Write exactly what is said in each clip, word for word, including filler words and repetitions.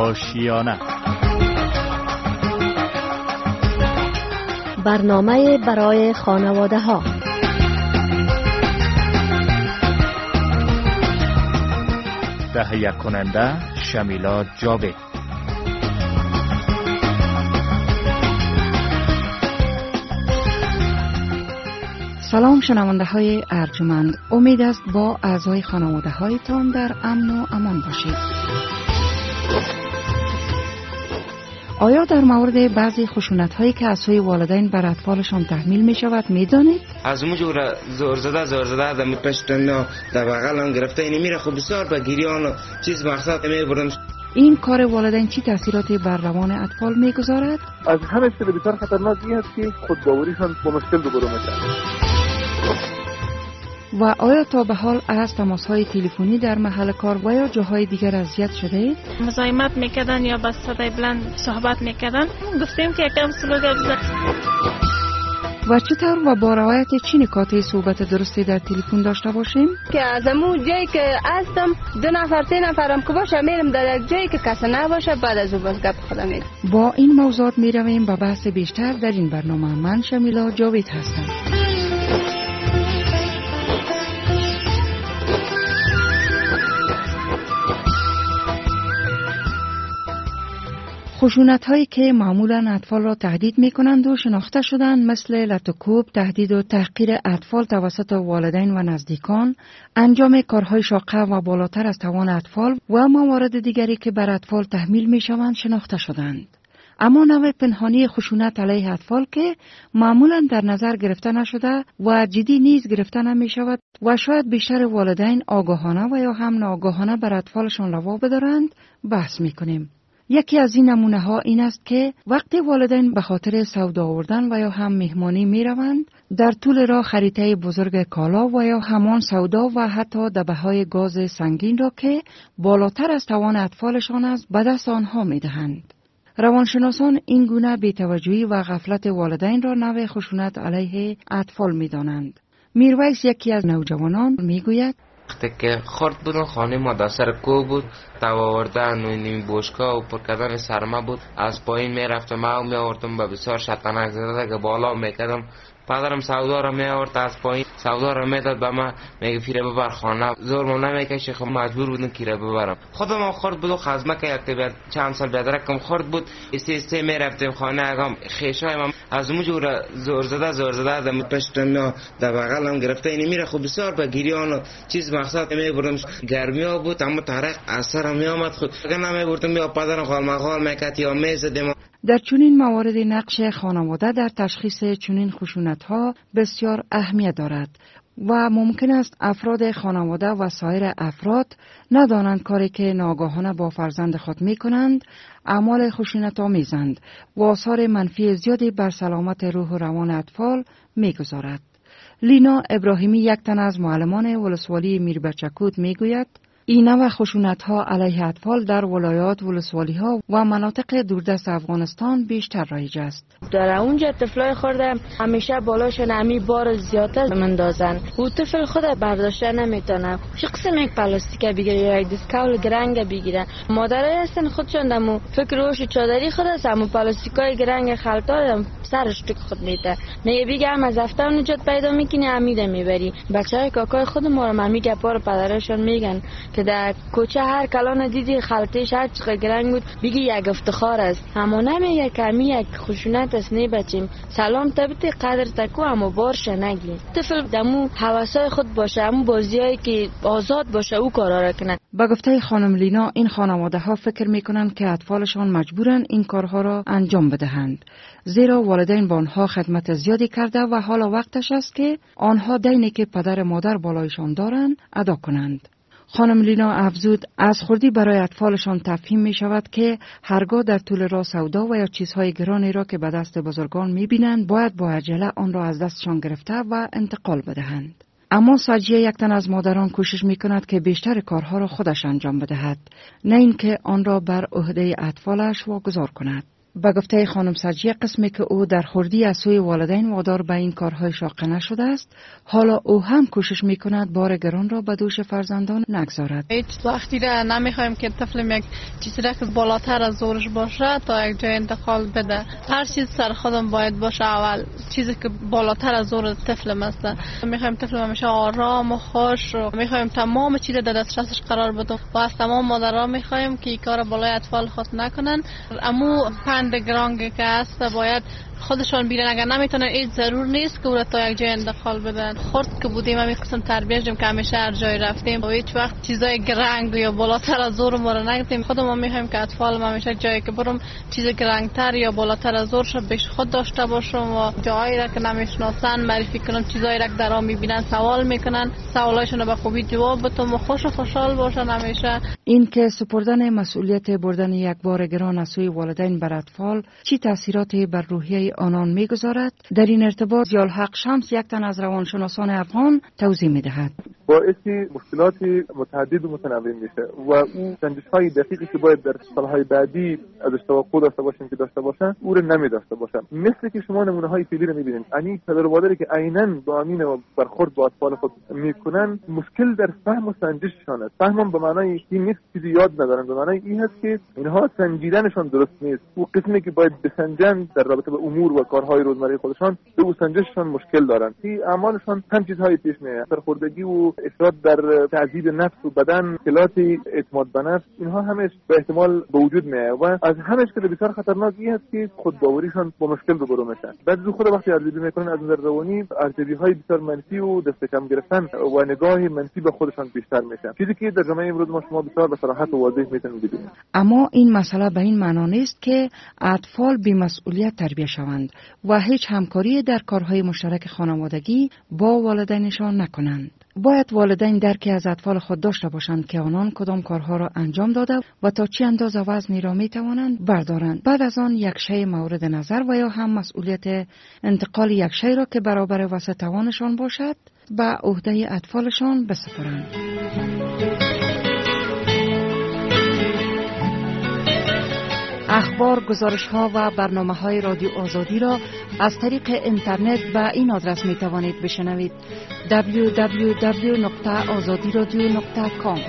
آشیانه. برنامه برای خانواده ها. تهیه کننده شمیلا جاوید. سلام شنونده های ارجمند، امید است با اعضای خانواده هایتان در امن و امان باشید. آیا در مورد بعضی خشونت هایی که از سوی والدین بر اطفالشان تحمیل می شود می دانید؟ از اونجور زور زده زور زده در پشتن در بغل هم گرفته اینی میره خب بسیار به گریان و چیز مقصد می بردم. این کار والدین چی تاثیراتی بر روان اطفال می گذارد؟ از همه چیز بسیار خطرناک این است که خودباوریشان با مشکل روبرو میشن. و آیا تا به حال از تماس‌های تلفنی در محل کار و یا جاهای دیگر اذیت شده اید؟ مزاحمت میکردن یا با صدای بلند صحبت میکردن، گفتیم که یکم سلوک بزن. و چطور و با روایت چی نکاتی صحبت درستی در تلفن داشته باشیم؟ که از امون جایی که هستم دو نفر سه نفرم که باشه میرم در یک جایی که کسی نباشه، بعد از او باز گپ خودم میرم. با این موضوعات میرویم به بحث بیشتر در این برنامه. من شمیلا جاوید هستم. خشونت هایی که معمولا اطفال را تهدید می کنند و شناخته شدند مثل لطوکوب، تهدید و تحقیر اطفال توسط والدین و نزدیکان، انجام کارهای شاقه و بالاتر از توان اطفال و موارد دیگری که بر اطفال تحمیل می شوند شناخته شدند. اما نوع پنهانی خشونت علیه اطفال که معمولا در نظر گرفته نشده و جدی نیز گرفته نمی شود و شاید بیشتر والدین آگاهانه و یا هم ناآگاهانه بر اطفالشان روا بدارند بحث می کنیم. یکی از این نمونه ها این است که وقتی والدین به خاطر سودا آوردن و یا هم مهمانی می روند، در طول راه خریطه بزرگ کالا و یا همان سودا و حتی دبه‌های گاز سنگین را که بالاتر از توان اطفالشان است به دست آنها می دهند. روانشناسان این گونه بی‌توجهی و غفلت والدین را نوع خشونت علیه اطفال می دانند. میرویس یکی از نوجوانان می گوید وقتی که خورد بودن خانه ما در سر کو بود، توا آوردن و نیمی بوشکا و پر کردن سرما بود. از پایین می رفتم و می آوردم به بسیار شطرنک زده که بالا می کردم. پدرم سودا را می آورد از پایین، سودا را می داد به من، میگه فیره ببر خانه. زورم نمیکشه، خب مجبور بودم که ببرم. خودم هم خورد بود و خزمه که چند سال بدرکم خورد بود. استی استی می رفتیم خانه اگم خیشای من از اونجور زور زده زور زده در پشتم در بغل هم گرفته اینی میره خب بسیار به گریان و چیز مقصد می بردم. گرمی ها بود اما تاریخ اثر می آمد خود اگر نمی بردم یا پدرم خال مخال میکرد یا می زدم. در چنین موارد نقش خانواده در تشخیص چنین خشونت‌ها بسیار اهمیت دارد و ممکن است افراد خانواده و سایر افراد ندانند کاری که ناگاهانه با فرزند خود می‌کنند اعمال خشونت‌آمیزند و آثار منفی زیادی بر سلامت روح و روان اطفال می‌گذارد. لینا ابراهیمی یک تن از معلمان ولسوالی میربچکود می‌گوید این نوع خشونت‌ها علیه اطفال در ولایات ولسوالی‌ها و مناطق دوردست افغانستان بیشتر رایج است. در اونجا طفلای خورده همیشه بالاشون همی بار زیادتر مندازن. او طفل خود برداشته نمیتونه. چه قسم یک پلاستیک بگیره یا یک دستکول گرنگ بگیره. مادرای هستن خودشون دمو فکر روش چادری خود است، همو پلاستیکای گرنگ خلطار سرش تک خود میته. میگه بیگه هم از هفته نجات پیدا میکنی امیده میبری. بچهای کاکای خود ما رو ممی گپار پدرشون میگن که در کوچه هر کلان دیدی خلطش هر چقدر گرنگ بود بگی یک افتخار است. همون نمیگه کمی یک خشونت است. نی بچیم سلام تبتی قدر تکو اما بارش نگی. طفل دمو حواسای خود باشه، همون بازیایی که آزاد باشه او کارا را کنه. با گفته خانم لینا این خانواده ها فکر میکنند که اطفالشان مجبورن این کارها را انجام بدهند، زیرا والدین با آنها خدمت زیادی کرده و حالا وقتش است که آنها دینی که پدر مادر بالایشان دارند ادا کنند. خانم لینا افزود از خردی برای اطفالشان تفهیم می شود که هرگاه در طول راه سودا و یا چیزهای گرانی را که به دست بزرگان می بینند باید با عجله آن را از دستشان گرفته و انتقال بدهند. اما ساجیه یک تن از مادران کوشش می کند که بیشتر کارها را خودش انجام بدهد، نه اینکه آن را بر عهده اطفالش واگذار کند. به گفته خانم سجیه، قسمی که او در خردی از سوی والدین وادار به این کارهای شاقه نشده است، حالا او هم کوشش میکند بار گران را به دوش فرزندان نگذارد. هیچ وقتی را نمیخوایم که طفل یک چیزی را که بالاتر از زورش باشه تا یک جای انتقال بده. هر چیز سر خودم باید باشه، اول چیزی که بالاتر از زور طفل مثلا میخوایم طفل همیشه آرام و خوش و میخوایم تمام چیز در دسترسش قرار بدیم و از تمام مادرها میخوایم که این کار بالای اطفال خود نکنن. امو پند گرانگی که هست باید خودشان بیرن، اگر نمیتونن هیچ ضرور نیست که او را تا یک جای انتقال بدن. خرد که بودیم همین قسم تربیت دیم که همیشه هر جای رفتیم و هیچ وقت چیزای گرنگ یا بالاتر از زور ما را نگفتیم. خودمون میخوایم که اطفال همیشه جایی که برم چیز گرنگتر یا بالاتر از زورش بیش خود داشته باشم و جایی را که نمیشناسن معرفی کنم، چیزایی را که در آن میبینن سوال میکنن، سوالاشون رو به خوبی جواب بدم و خوش و خوشحال باشن همیشه. این که سپردن مسئولیت بردن یک بار گران از سوی والدین بر اطفال چی تاثیراتی بر روحیه آنان میگذارد، در این ارتباط ضیاءالحق شمس، یک تن از روانشناسان افغان، توضیح میدهد. باعثی مشکلات متعدد و متنوع میشه و اون سنجش‌های دقیقی که باید در سالهای بعدی ازش توقع داشته باشیم که داشته باشن او رو نمی داشته باشن. مثل که شما نمونه‌های فعلی رو می‌بینید، یعنی پدر و مادری که عیناً با امین و برخورد با اطفال خود میکنن مشکل در فهم و سنجششان است. فهم به معنای این نیست چیزی یاد ندارن، به معنای این هست که اینها سنجیدنشان درست نیست. او قسمی که باید بسنجن در رابطه با امور و کارهای روزمره خودشان به او سنجششان مشکل دارن. این اعمالشان هم چیزهای پیش میاد، سرخوردگی و افراط در تعذیب نفس و بدن، مشکلات اعتماد به نفس، اینها همش به احتمال به وجود میاد و از همش که بسیار خطرناک است که خودباوریشان با مشکل روبرو میشن. بعد از خود وقتی ارزیابی میکنن از نظر روانی، ارزیابی‌های بسیار منفی و دست کم گرفتن و نگاه منفی به خودشان بیشتر میشن، چیزی که در جامعه امروز ما شما بسیار به صراحت و واضح میتونید ببینید. اما این مسئله به این معنا نیست که اطفال بی‌مسئولیت تربیت شوند و هیچ همکاری در کارهای مشترک خانوادگی با والدینشان نکنند. باید والدین درکی از اطفال خود داشته باشند که آنان کدام کارها را انجام داده و تا چه اندازه وزنی را می توانند بردارند. بعد از آن یک شی مورد نظر و یا هم مسئولیت انتقال یک شی را که برابر وسع توانشان باشد به عهده اطفالشان بسپارند. اخبار، گزارش‌ها و برنامه‌های رادیو آزادی را از طریق اینترنت به این آدرس می‌توانید بشنوید: دبلیو دبلیو دبلیو دات آزادی رادیو دات کام.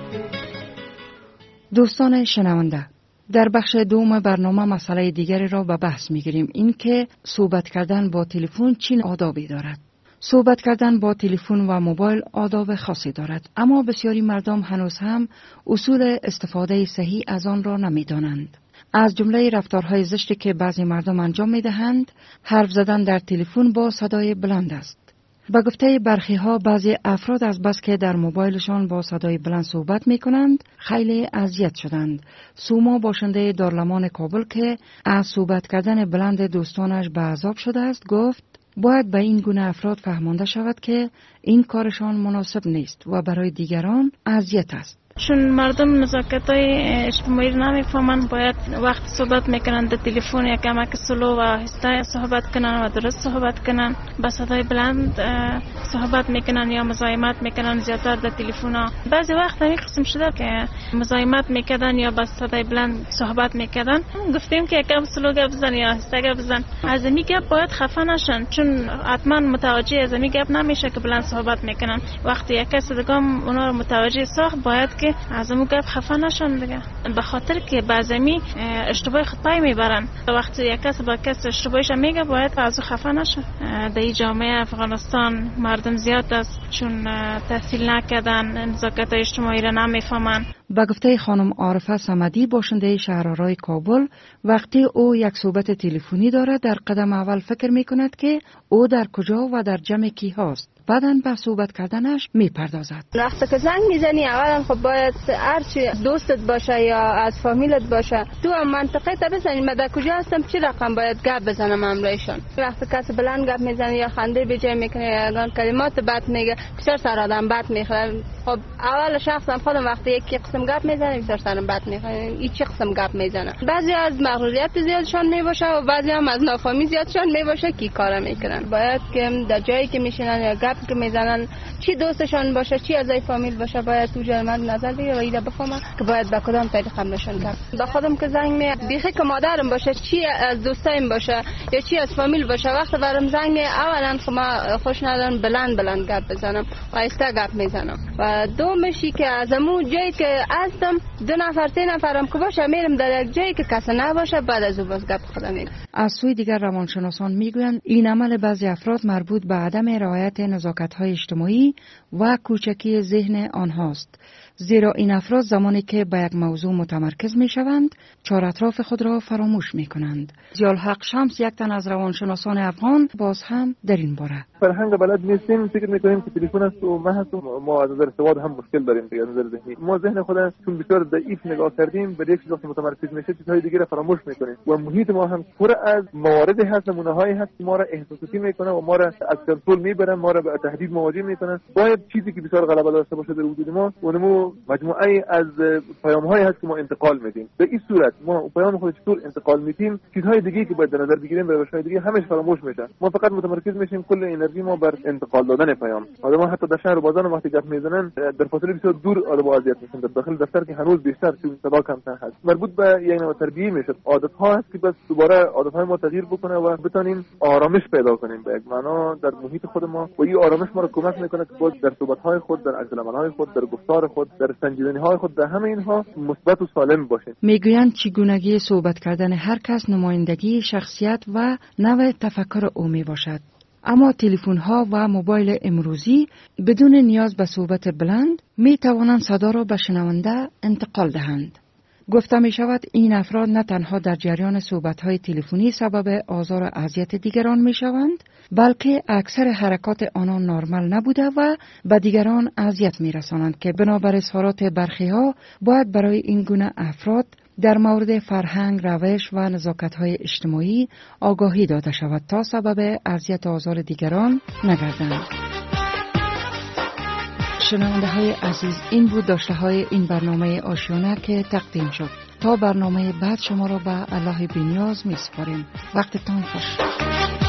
دوستان شنونده، در بخش دوم برنامه مسئله دیگری را به بحث می‌گیریم، این که صحبت کردن با تلفن چه آدابی دارد. صحبت کردن با تلفن و موبایل آداب خاصی دارد، اما بسیاری مردم هنوز هم اصول استفاده صحیح از آن را نمی‌دانند. از جمله رفتارهای زشتی که بعضی مردم انجام می‌دهند، حرف زدن در تلفن با صدای بلند است. به گفته برخی ها، بعضی افراد از بس که در موبایلشان با صدای بلند صحبت می‌کنند، خیلی اذیت شدند. سوما باشنده دارالمان کابل که از صحبت کردن بلند دوستانش به عذاب شده است، گفت باید به این گونه افراد فهمانده شود که این کارشان مناسب نیست و برای دیگران اذیت است. چون مردم نزاکت‌های اجتماعی رو نمی‌فهمن، باید وقت صحبت میکنن در تلفن یک کمک سلو و آهسته صحبت کنن و درست صحبت کنن. با صدای بلند صحبت میکنن یا مزاحمت میکنن زیادتر در تلفن. بعضی وقت همین قسم شده که مزاحمت میکردن یا با صدای بلند صحبت میکردن. گفتیم که یکم سلو گپ بزن یا آهسته گپ بزن. از این گپ باید خفه نشن، چون حتما متوجه از این گپ نمیشه که بلند صحبت میکنن. وقتی یک کس دیگه اونا رو متوجه ساخت، باید که از اون گپ خفه نشن دیگه، به خاطر که بعضی اشتباه خود پای میبرن. وقتی یک کس با کس اشتباهش میگه، باید از اون خفه نشن. در این جامعه افغانستان مردم زیاد است چون تحصیل نکردن، نزاکت اجتماعی را نمیفهمن. به گفته خانم عارفه صمدی باشنده شهرآرای کابل، وقتی او یک صحبت تلفنی دارد، در قدم اول فکر میکند که او در کجا و در جمع کی هاست. بعداً به صحبت کردنش میپردازد. وقتی که زنگ میزنی، اولا خب باید هرچی دوستت باشه یا از فامیلت باشه، تو هم منطقه تا بزنی من در کجا هستم، چه رقم باید گپ بزنم امرایشان. وقتی کسی بلند گپ میزنه یا خنده به جای میکنه یا کلمات بد میگه، بسیار سر آدم بد میخوره. خب اول شخصم خودم وقتی یک قسم گپ میزنه بسیار سرم بد میخوره، این چه قسم گپ میزنه. بعضی از مغروریت زیادشان میباشه و بعضی هم از نافهمی زیادشان میباشه که کارا میکنن. باید که در جایی که میشینن یا گپ که میزنن چی دوستشان باشه چی از ای فامیل باشه باید تو جلمت نظر بگیره و اینا بفهمه که باید به کدام طریق نشون گپ. با خودم که زنگ می بیخی که مادرم باشه چی از دوستایم باشه یا چی از فامیل باشه وقتی برام زنگ می اولا ما خوش ندارم بلند بلند گپ بزنم و آهسته گپ میزنم و دومشی که از امو جایی که هستم دو نفر سه نفرم که باشه میرم در یک جایی که کسی نباشه بعد از او باز گپ خودم میگم. از سوی دیگر روانشناسان میگویند این عمل بعضی افراد مربوط به عدم رعایت نزاکت‌های اجتماعی و کوچکی ذهن آنهاست، زیرا این افراد زمانی که به یک موضوع متمرکز می شوند چهار اطراف خود را فراموش می کنند. ضیاءالحق شمس یک تن از روانشناسان افغان باز هم در این باره فرهنگ بلد نیستیم، فکر میکنیم که تلفن است و ما هست و ما از نظر ارتباط هم مشکل داریم دیگه. از نظر ذهنی ما ذهن خودمون چون بسیار ضعیف نگاه کردیم به یک چیز وقتی متمرکز میشه چیزهای دیگه را فراموش میکنیم و محیط ما هم پر از مواردی هست، نمونه‌هایی هست که ما را احساساتی میکنه و ما را از کنترل میبرن، ما را به تهدید مواجه میکنن. باید چیزی که بسیار غلبه داشته باشه در وجود ما و نمو مجموعه از پیام‌هایی هست که ما انتقال میدیم. به این صورت ما پیام خود چطور انتقال میدیم، چیزهای دیگه که باید در نظر بگیریم به روش‌های دیگه همش فراموش میشه. ما فقط متمرکز میشیم کل انرژی ما بر انتقال دادن پیام. آدم‌ها حتی در شهر و بازار وقتی گپ میزنن در فاصله بسیار دور آدم‌ها اذیت میشن، در داخل دفتر که هنوز بیشتر چون صدا کمتر هست. مربوط به یک نوع تربیت میشه. عادت‌ها هست که بس دوباره عادت‌های ما تغییر بکنه و بتونیم آرامش پیدا کنیم به یک معنا در محیط خود ما و این آرامش ما رو کمک میکنه که باز در صحبت‌های خود، در عکس‌العمل‌های خود، در گفتار خود، در سنجیدنی‌های خود، در همه اینها مثبت و سالم باشیم. میگویند چگونگی صحبت کردن هر کس نمایندگی شخصیت و نوع تفکر او می باشد. اما تلفن ها و موبایل امروزی بدون نیاز به صحبت بلند می توانند صدا را به شنونده انتقال دهند. گفته می شود این افراد نه تنها در جریان صحبت های تلفنی سبب آزار و اذیت دیگران می شوند، بلکه اکثر حرکات آنان نرمال نبوده و به دیگران اذیت می رسانند که بنابر اظهارات برخی ها باید برای این گونه افراد در مورد فرهنگ، روش و نزاکت‌های اجتماعی آگاهی داده شود تا سبب اذیت و آزار دیگران نگردند. شنونده های عزیز، این بود داشته های این برنامه آشیانه که تقدیم شد. تا برنامه بعد شما را به الله بی‌نیاز می سپاریم. وقتتان خوش.